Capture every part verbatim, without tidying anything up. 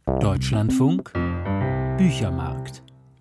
Deutschlandfunk Büchermarkt.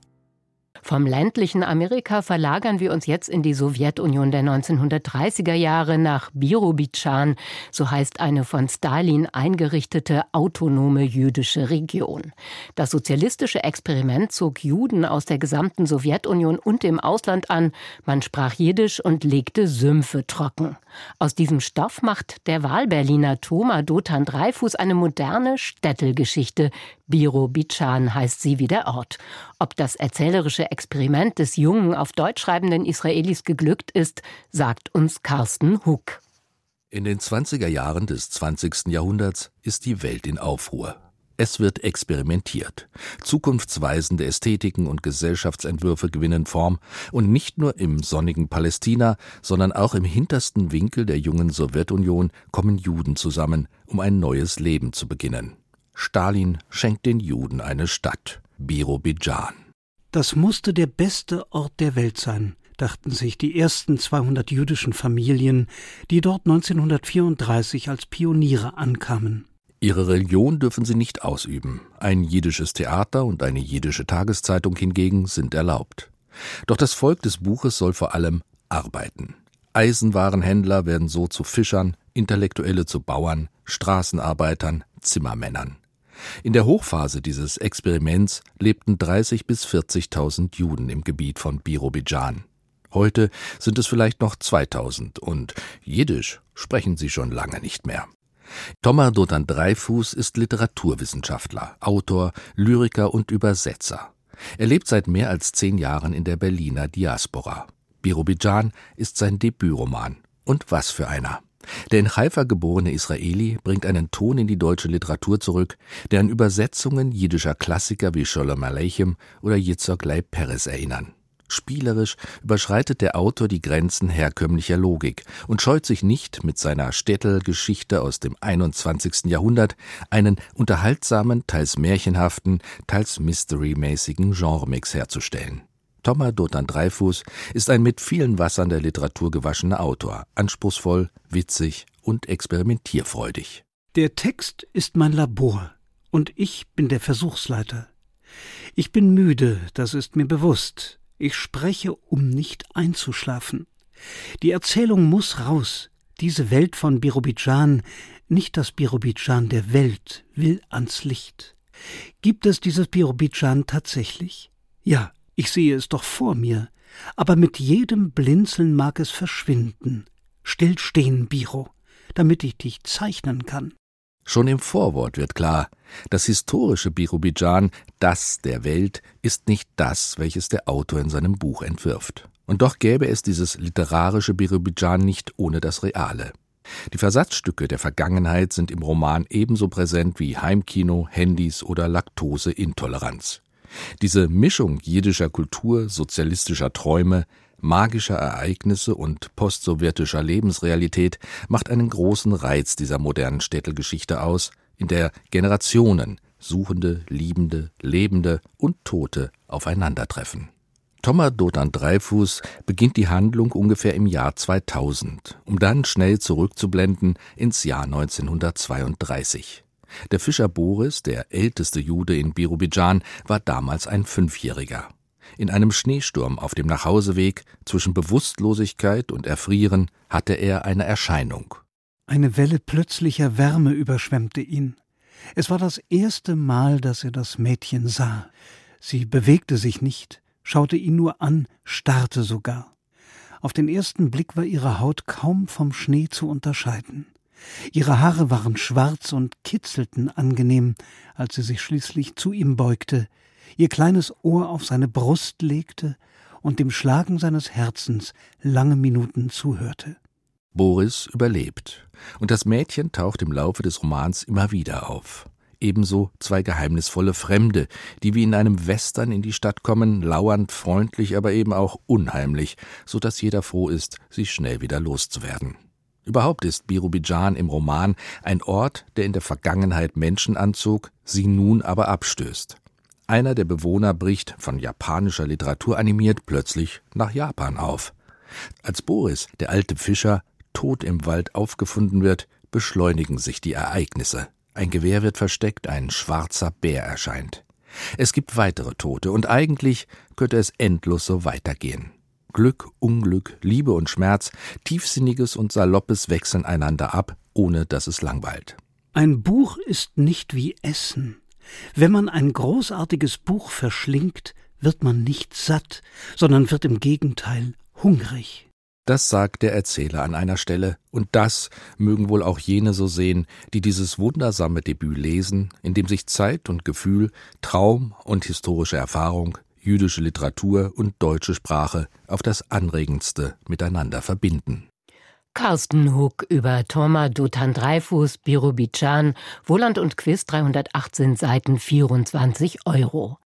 Vom ländlichen Amerika verlagern wir uns jetzt in die Sowjetunion der neunzehnhundertdreißiger Jahre nach Birobidschan, so heißt eine von Stalin eingerichtete autonome jüdische Region. Das sozialistische Experiment zog Juden aus der gesamten Sowjetunion und dem Ausland an. Man sprach Jiddisch und legte Sümpfe trocken. Aus diesem Stoff macht der Wahlberliner Toma Dotan Dreifuß eine moderne Städtelgeschichte. Birobidschan heißt sie wie der Ort. Ob das erzählerische Experiment des jungen, auf Deutsch schreibenden Israelis geglückt ist, sagt uns Carsten Huck. In den zwanziger Jahren des zwanzigsten Jahrhunderts ist die Welt in Aufruhr. Es wird experimentiert. Zukunftsweisende Ästhetiken und Gesellschaftsentwürfe gewinnen Form. Und nicht nur im sonnigen Palästina, sondern auch im hintersten Winkel der jungen Sowjetunion kommen Juden zusammen, um ein neues Leben zu beginnen. Stalin schenkt den Juden eine Stadt, Birobidschan. Das musste der beste Ort der Welt sein, dachten sich die ersten zweihundert jüdischen Familien, die dort neunzehnhundertvierunddreißig als Pioniere ankamen. Ihre Religion dürfen sie nicht ausüben. Ein jiddisches Theater und eine jiddische Tageszeitung hingegen sind erlaubt. Doch das Volk des Buches soll vor allem arbeiten. Eisenwarenhändler werden so zu Fischern, Intellektuelle zu Bauern, Straßenarbeitern, Zimmermännern. In der Hochphase dieses Experiments lebten dreißigtausend bis vierzigtausend Juden im Gebiet von Birobidschan. Heute sind es vielleicht noch zweitausend und Jiddisch sprechen sie schon lange nicht mehr. Toma Dotan Dreifuß ist Literaturwissenschaftler, Autor, Lyriker und Übersetzer. Er lebt seit mehr als zehn Jahren in der Berliner Diaspora. Birobidschan ist sein Debütroman. Und was für einer! Der in Haifa geborene Israeli bringt einen Ton in die deutsche Literatur zurück, der an Übersetzungen jiddischer Klassiker wie Sholem Aleichem oder Yitzhak Leib Peres erinnern. Spielerisch überschreitet der Autor die Grenzen herkömmlicher Logik und scheut sich nicht, mit seiner Städtelgeschichte aus dem einundzwanzigsten Jahrhundert einen unterhaltsamen, teils märchenhaften, teils mystery-mäßigen Genremix herzustellen. Toma Dotan Dreifuß ist ein mit vielen Wassern der Literatur gewaschener Autor, anspruchsvoll, witzig und experimentierfreudig. Der Text ist mein Labor und ich bin der Versuchsleiter. Ich bin müde, das ist mir bewusst. Ich spreche, um nicht einzuschlafen. Die Erzählung muss raus. Diese Welt von Birobidschan, nicht das Birobidschan der Welt, will ans Licht. Gibt es dieses Birobidschan tatsächlich? Ja. Ich sehe es doch vor mir, aber mit jedem Blinzeln mag es verschwinden. Still stehen, Biro, damit ich dich zeichnen kann. Schon im Vorwort wird klar, das historische Birobidschan, das der Welt, ist nicht das, welches der Autor in seinem Buch entwirft. Und doch gäbe es dieses literarische Birobidschan nicht ohne das Reale. Die Versatzstücke der Vergangenheit sind im Roman ebenso präsent wie Heimkino, Handys oder Laktoseintoleranz. Diese Mischung jiddischer Kultur, sozialistischer Träume, magischer Ereignisse und postsowjetischer Lebensrealität macht einen großen Reiz dieser modernen Städtelgeschichte aus, in der Generationen, Suchende, Liebende, Lebende und Tote aufeinandertreffen. Toma Dotan Dreifuß beginnt die Handlung ungefähr im Jahr zweitausend, um dann schnell zurückzublenden ins Jahr neunzehnhundertzweiunddreißig. Der Fischer Boris, der älteste Jude in Birobidschan, war damals ein Fünfjähriger. In einem Schneesturm auf dem Nachhauseweg zwischen Bewusstlosigkeit und Erfrieren hatte er eine Erscheinung. Eine Welle plötzlicher Wärme überschwemmte ihn. Es war das erste Mal, dass er das Mädchen sah. Sie bewegte sich nicht, schaute ihn nur an, starrte sogar. Auf den ersten Blick war ihre Haut kaum vom Schnee zu unterscheiden. Ihre Haare waren schwarz und kitzelten angenehm, als sie sich schließlich zu ihm beugte, ihr kleines Ohr auf seine Brust legte und dem Schlagen seines Herzens lange Minuten zuhörte. Boris überlebt, und das Mädchen taucht im Laufe des Romans immer wieder auf. Ebenso zwei geheimnisvolle Fremde, die wie in einem Western in die Stadt kommen, lauernd, freundlich, aber eben auch unheimlich, so dass jeder froh ist, sie schnell wieder loszuwerden. Überhaupt ist Birobidschan im Roman ein Ort, der in der Vergangenheit Menschen anzog, sie nun aber abstößt. Einer der Bewohner bricht, von japanischer Literatur animiert, plötzlich nach Japan auf. Als Boris, der alte Fischer, tot im Wald aufgefunden wird, beschleunigen sich die Ereignisse. Ein Gewehr wird versteckt, ein schwarzer Bär erscheint. Es gibt weitere Tote und eigentlich könnte es endlos so weitergehen. Glück, Unglück, Liebe und Schmerz, Tiefsinniges und Saloppes wechseln einander ab, ohne dass es langweilt. Ein Buch ist nicht wie Essen. Wenn man ein großartiges Buch verschlingt, wird man nicht satt, sondern wird im Gegenteil hungrig. Das sagt der Erzähler an einer Stelle, und das mögen wohl auch jene so sehen, die dieses wundersame Debüt lesen, in dem sich Zeit und Gefühl, Traum und historische Erfahrung, jüdische Literatur und deutsche Sprache auf das Anregendste miteinander verbinden. Carsten Huck über Torma Dotan Dreyfus, Birobidzhan, Wohland und Quist, dreihundertachtzehn Seiten, vierundzwanzig Euro.